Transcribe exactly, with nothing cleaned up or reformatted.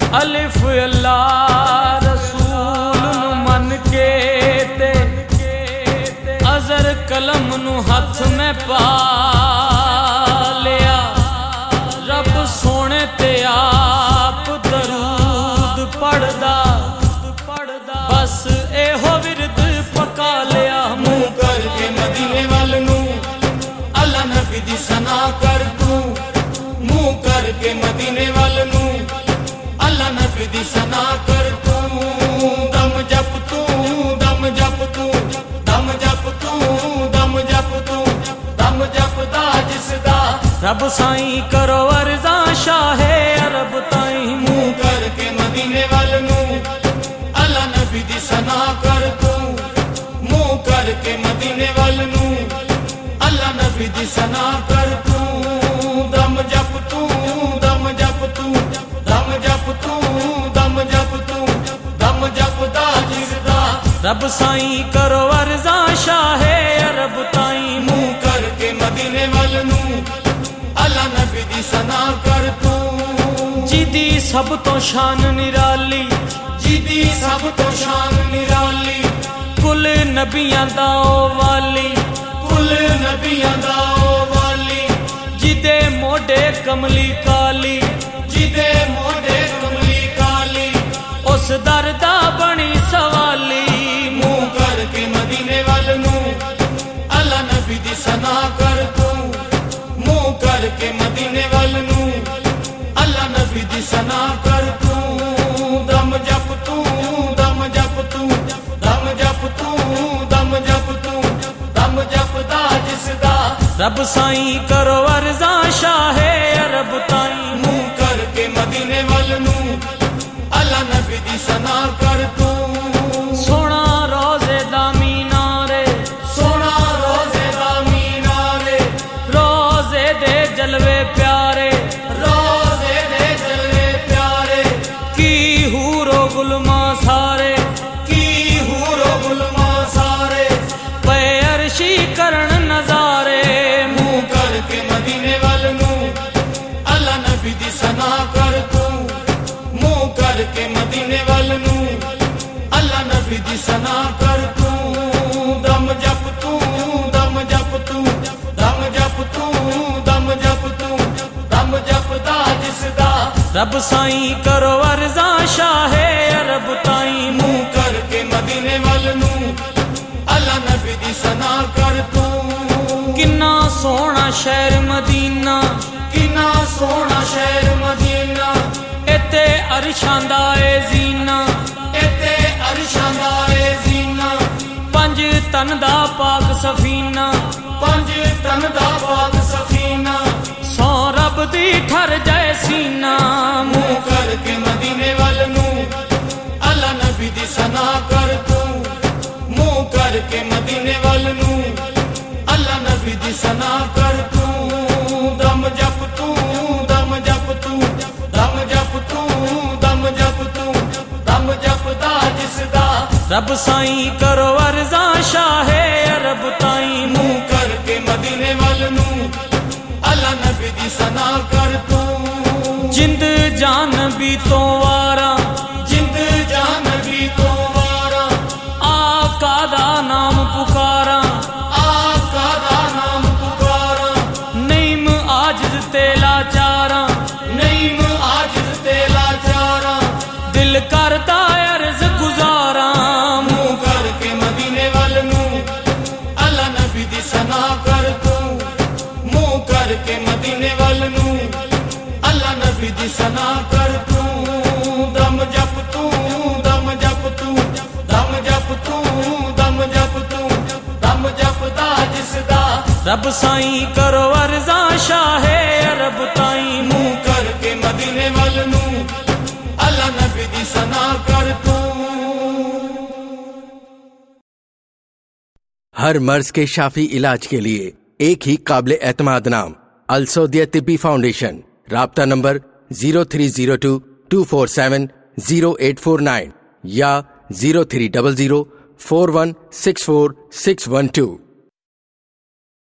الف اللہ رسول نو من کے تے ازر قلم نو ہاتھ میں پا لیا رب سونے تے آپ درود پڑھدا بس اے ہو ورد پکا لیا منہ کر کے مدینے وال نو اللہ نبی دی ثنا کر تو منہ کر کے مدینے وال نو اللہ نبی دی ثنا کر تو دم جپ تو دم جپ تو دم جپ تو دم جپ تو دم جپ دا جس دا رب سائیں کرو ارزا شاہ عرب تائیں منہ کر کے مدینے وال نو اللہ نبی دی ثنا کر تو منہ کر کے مدینے وال نو اللہ نبی دی ثنا کر تو دم جپ تو دم جپ تو دم جپ تو دم جپ تو دم جپ دا جس دا رب سائیں کرو ارزا شاہ عرب تائیں منہ کر کے مدینے وال نو اللہ نبی دی ثنا کر تو جیدی سب تو شان نرالی جیدی سب تو شان نرالی کل نبیاں دا او والی کل نبیاں دا او والی جیدے موڈے کملی کالی جیدے موڈے کملی کالی اس در دا بنی سوالی منہ کر کے مدینے وال نو اللہ نبی دی ثنا کر تو منہ کر کے مدینے وال نو اللہ نبی دی ثنا کر تو دم جپ تو دم جپ تو دم جپ تو دم جپ تو دم جپ دا جس دا رب سائیں کرو ارزا شاہ عرب تائیں منہ کر کے مدینے وال نو اللہ نبی دی ثنا کر تو سونا روزے دا مینارے سونا روزے دا مینارے روزے دے جلوے پیارے روزے دے جلوے پیارے کی حورو گلما سارے کی حورو گلما سارے پے عرشی کرن نظارے منہ کر کے مدینے وال نو اللہ نبی دی ثنا کر تو منہ کر کے مدینے وال نو اللہ نبی دی ثنا کر تو دم جپ تو دم جپ تو دم جپ تو دم جپ تو دم جپ دا جس دا رب سائیں کرو ارزا شاہ عرب تائیں منہ کر کے مدینے وال نو اللہ نبی دی ثنا کر تو کنا سونا شہر مدینہ کنا سونا شہر مدینہ اتے عرشاں دا اے زینہ اتے عرشاں دا اے زینہ پنج تن دا پاک سفینہ پنج تن دا پاک سفینہ سو رب دی ٹھر جائے سینہ منہ کر کے مدینے وال نو اللہ نبی دی ثنا کر تو منہ کر کے مدینے وال نو اللہ نبی دی ثنا کر تو دم جپ تو دم جپ تو دم جپ تو دم جپ تو دم جپ دا جس دا رب سائیں کرو ارزا شاہ عرب تائیں منہ کر کے مدینے وال نو اللہ نبی دی ثنا کر تو جند جان بھی تو وارا جند جان بھی تو وارا آقا دا نام پکارا آقا دا نام پکارا نیم عاجز تے لاچارا نیم عاجز تے لاچارا دل کرتا عرض گزارا منہ کر کے مدینے وال نو اللہ نبی دی ثنا کر تو منہ کر کے مدینے وال نو اللہ نبی دی ثنا کر تو دم جپ تو دم جپ تو دم جپ تو دم جپ تو دم جپ دا جس دا رب سائیں کرو ارزا شاہ عرب تائیں منہ کر کے مدینے وال نو اللہ نبی دی ثنا کر تو ہر مرض کے شافی علاج کے لیے ایک ہی قابل اعتماد نام السعودیہ طبی فاؤنڈیشن. رابطہ number zero three zero two two four seven zero eight four nine یا zero three double zero four one six four six one to.